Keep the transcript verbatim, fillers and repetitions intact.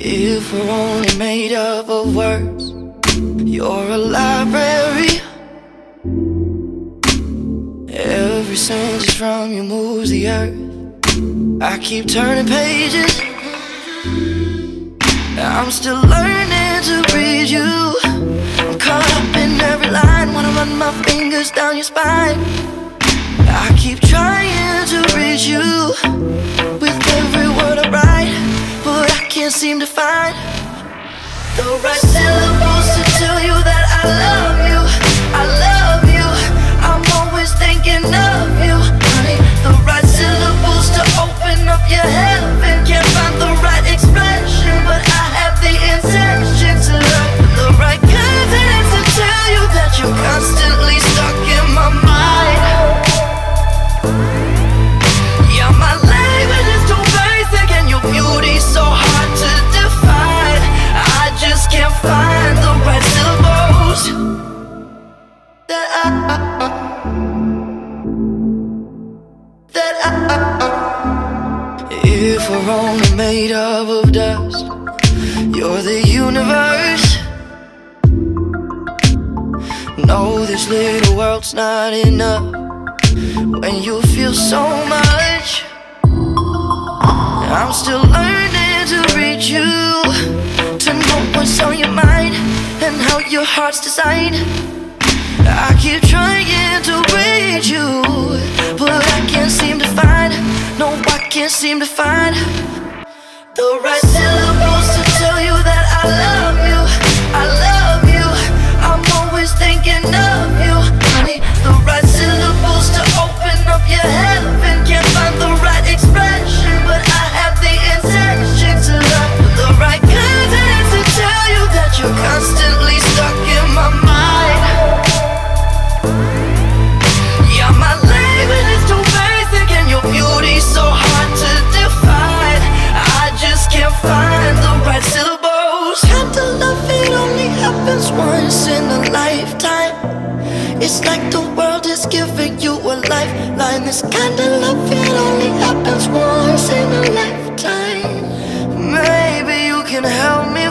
If we're only made up of words, you're a library. Every sentence from you moves the earth. I keep turning pages. I'm still learning to read you. I'm caught up in every line. Wanna run my fingers down your spine. I keep trying to reach you with every word I write, but I can't seem to find the right syllables to tell you that I love you. I love you. I'm always thinking of you, honey. The right syllables to open up your heaven. Can't find the right expression, but I have the intention to love. The right confidence to tell you that you're constantly stuck in my mind. Yeah, my language is too basic and your beauty's so hard to define. I just can't find the right syllables that I, that I. If we're only made up of dust, you're the universe. No, this little world's not enough when you feel so much. I'm still learning to reach you, to know what's on your mind and how your heart's designed. I keep trying to reach you, but I can't seem to find, no, I can't seem to find the right syllables to tell you that I love you. I love you. I'm always thinking of you, honey. The right syllables to open up your heaven. Can't find the right expression, but I have the intention to love. The right confidence to tell you that you're constantly stuck in my mind. Yeah, my language is too basic and your beauty's so hard to define. I just can't find the right syllables. Kind of love, it only happens once in a lifetime. It's like the world is giving you a lifeline. This kind of love, it only happens once in a lifetime. Maybe you can help me